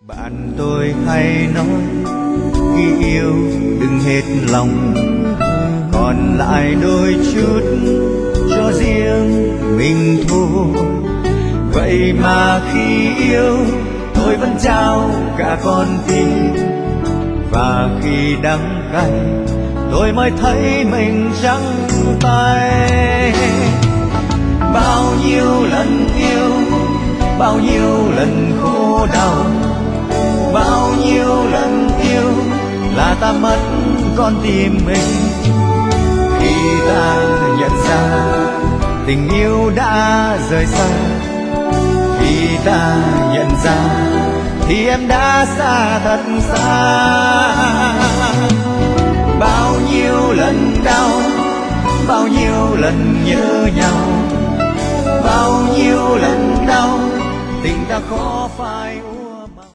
Bạn tôi hay nói khi yêu đừng hết lòng, còn lại đôi chút cho riêng mình thôi. Vậy mà khi yêu tôi vẫn trao cả con tim, và khi đắng cay tôi mới thấy mình trắng tay. Bao nhiêu lần yêu, bao nhiêu lần khổ đau, bao nhiêu lần yêu là ta mất con tim mình. Khi ta nhận ra tình yêu đã rời xa, khi ta nhận ra thì em đã xa thật xa. Bao nhiêu lần đau, bao nhiêu lần nhớ nhau, bao nhiêu lần đau tình ta khó phai.